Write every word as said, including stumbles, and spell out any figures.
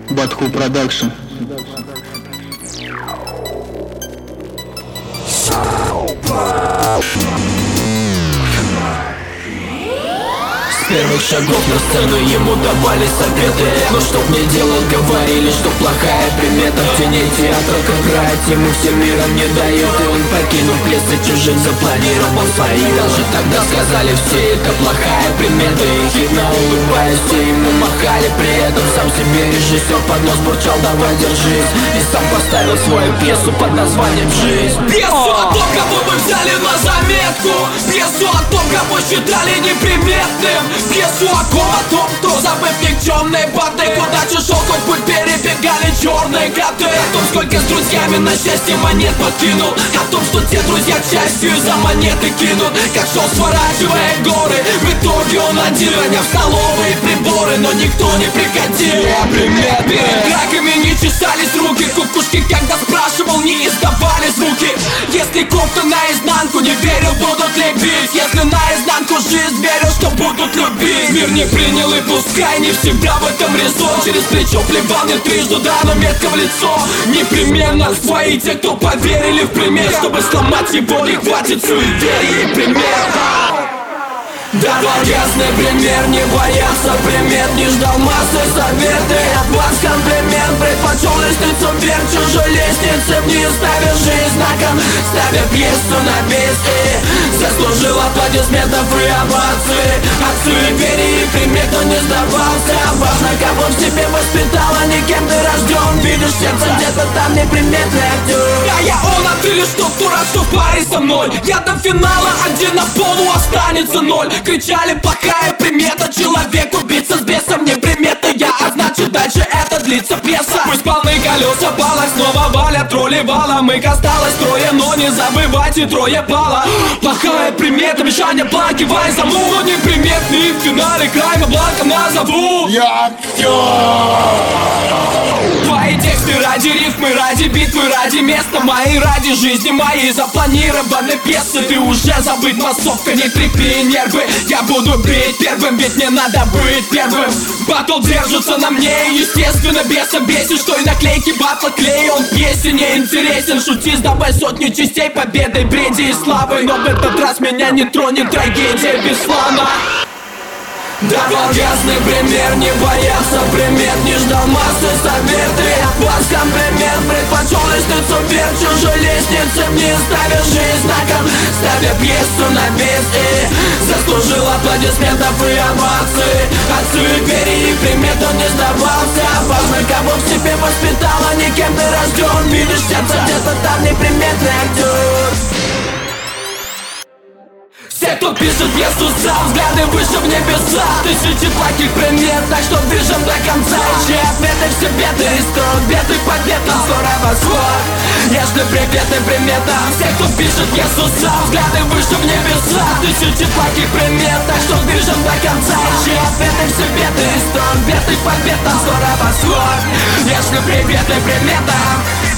Батху Продакшн. С первых шагов на сцену ему давали советы, но чтоб не делал, говорили, что плохая примета. В тени театра, как играть, ему всем миром не дает. И он, покинув лес и чужих, запланировал свои. Даже тогда сказали все, это плохая примета. И хитро улыбаясь, все ему махали. При этом сам себе режиссер под нос бурчал: давай держись. И сам поставил свою пьесу под названием «Жизнь». Пьесу о том, кого мы взяли на заметку, пьесу о том, кого считали неприметным, пьесу о ком, о том, кто, забыв никчемной баты, куда чужой хоть путь перебегали черные коты. О том, сколько с друзьями на счастье монет подкинул, о том, что те друзья к счастью из-за монеты кинут. Как шел, сворачивая горы, в итоге он один, роняв столовые приборы, но никто не приходил. Приметы. Перед драками не чесались руки, кукушки, когда спрашивал, не издавали звуки. Если кофта наизнанку, не верил, будут ли бить. Если наизнанку жизнь, верил, что будут любить. Мир не принял и пускай, не всегда в этом резон. Через плечо плевал не трижды, да, но метко в лицо. Непременно свои те, кто поверили в пример. Чтобы сломать его, не хватит суеверия и примера. Давал ясный пример, не боялся примет, не ждал массы советы. От вас комплимент, предпочел лестницу вверх чужой лестницы вниз, ставя жизнь знаком, ставя пьесу на бис. И заслужил аплодисментов и оваций. От суеверий и примет он не сдавался. Важно, кого в себе воспитал, а не кем ты рожден. Видишь, сердце где-то там неприметный актер. А я он, а ты лишь тот дурак, что в паре со мной. Я до финала один, на полу останется ноль. Кричали: плохая примета, человек убийца с бесом не приметы я, а значит дальше это длится пьеса. Пусть полны колеса балок, снова валят тролли валом. Их осталось трое, но не забывайте, трое пало. Плохая примета, мешание планки, вай заму. Но неприметный в финале крайма бланком назову. Я актер. Твои тексты ради рифмы, ради битвы, ради места мои, ради жизни моей запланированы пьесы. Ты уже забыт, массовка, не трепи нервы. Я буду бить первым, ведь мне надо быть первым. Батл держится на мне, естественно, беса бесит, что и наклейки батл клей. Он песен не интересен, шути, сдавай сотню частей победой, бреди и славы. Но в этот раз меня не тронет трагедия Беслана. Давал ясный пример, не боялся примет, не ждал массы советы. От вас комплимент, предпочел лестницу вверх чужой лестницы вниз, ставя жизнь знаком, ставя пьесу на бис. И заслужил аплодисментов и оваций. От суеверий и примет он не сдавался. Важно, кого в себе воспитал, а не кем ты рожден. Видишь, сердце где-то там неприметный актер. Все, кто пишет пьесу сам, взгляды выше в небеса. Тысячи плохих примет, так что движем до конца. Ищи ответы, все беды, строк, беды победам, скоро восход. Если приветы приметам. Все, кто пишет пьесу сам, взгляды выше в небеса. Тысячи плохих примет, так что движем до конца. Ищи ответы, все беды, строк, беды победам, скоро восход. Если приветы приметам.